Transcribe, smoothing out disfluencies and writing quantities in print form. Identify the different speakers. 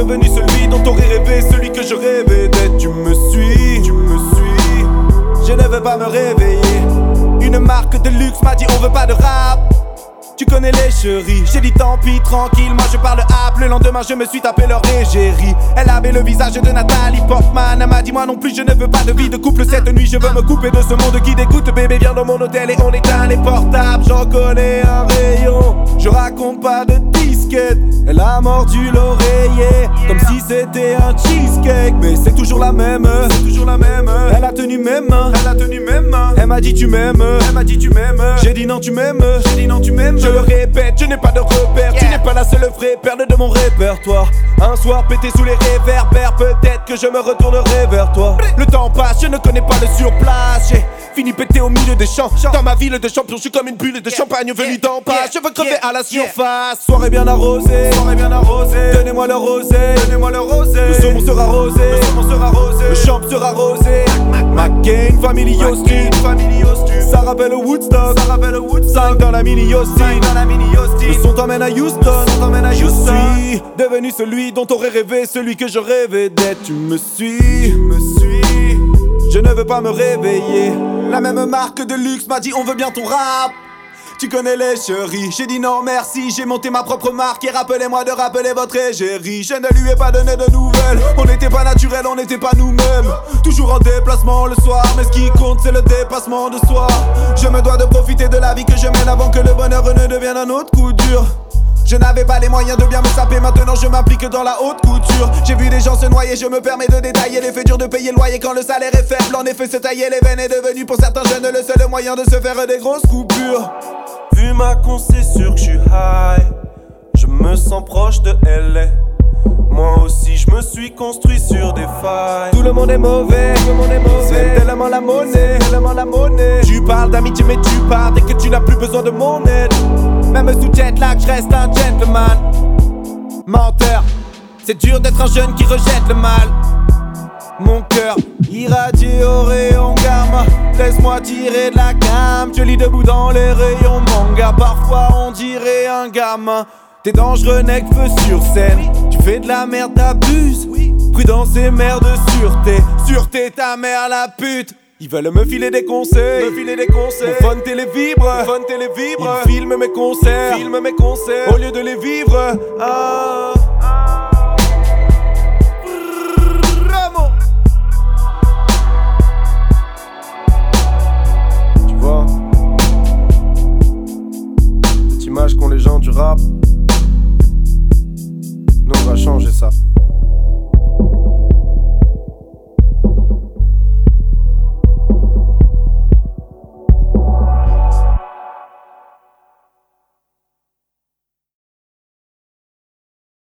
Speaker 1: devenu celui dont t'aurais rêvé, celui que je rêvais d'être. Tu me suis, je ne veux pas me réveiller. Une marque de luxe m'a dit on veut pas de rap. Tu connais les chéris, j'ai dit tant pis, tranquille, moi je parle rap. Le lendemain je me suis tapé leur égérie. Elle avait le visage de Nathalie Portman. Elle m'a dit moi non plus je ne veux pas de vie de couple. Cette nuit je veux me couper de ce monde qui dégoûte. Bébé viens dans mon hôtel et on éteint les portables. J'en connais un rayon, je raconte pas de disquette. Elle a mordu l'oreiller comme si c'était un cheesecake. Mais c'est toujours la même, Elle a tenu mes mains, Elle m'a dit tu m'aimes, J'ai dit non tu m'aimes, Je le répète, je n'ai pas de repère. Tu n'es pas la seule vraie perle de mon répertoire. Un soir pété sous les réverbères, peut-être que je me retournerai vers toi. Le temps passe, je ne connais pas le surplace. J'ai fini pété au milieu des champs. Dans ma ville de champion, je suis comme une bulle de champagne venue d'en bas. Je veux crever à la surface. Soirée bien arrosée, Donnez-moi le rosé, Le saumon sera rosé, Le champ sera rosé. McCain, Family Yostin. Ça rappelle Woodstock, 5 dans la mini Yostin. Le son t'emmène à Houston. Je suis devenu celui dont t'aurais rêvé, celui que je rêvais d'être. Tu me suis, je ne veux pas me réveiller. La même marque de luxe m'a dit on veut bien ton rap. Tu connais les chéris, j'ai dit non merci. J'ai monté ma propre marque et rappelez-moi de rappeler votre égérie. Je ne lui ai pas donné de nouvelles. On n'était pas naturel, on n'était pas nous-mêmes. Toujours en déplacement le soir, mais ce qui compte c'est le dépassement de soi. Je me dois de profiter de la vie que je mène avant que le bonheur ne devienne un autre coup dur. Je n'avais pas les moyens de bien me saper, maintenant je m'applique dans la haute couture. J'ai vu des gens se noyer, je me permets de détailler les faits durs de payer le loyer quand le salaire est faible. En effet, se tailler les veines est devenu pour certains jeunes le seul moyen de se faire des grosses coupures.
Speaker 2: Vu ma con, c'est sûr que je suis high. Je me sens proche de LA. Moi aussi je me suis construit sur des failles.
Speaker 1: Tout le monde est mauvais, c'est tellement la monnaie, Tu parles d'amitié mais tu pars dès que tu n'as plus besoin de mon aide. Même sous jet lag, je reste un gentleman. Menteur, c'est dur d'être un jeune qui rejette le mal. Mon cœur irradié au rayon gamma. Laisse-moi tirer de la gamme. Je lis debout dans les rayons manga. Parfois on dirait un gamin. T'es dangereux, nec, feu sur scène. Tu fais de la merde, t'abuses. Prudence et mère de sûreté. Sûreté, ta mère la pute. Ils veulent me filer des conseils, Mon phone télé vibre, Ils filment mes concerts, Au lieu de les vivre.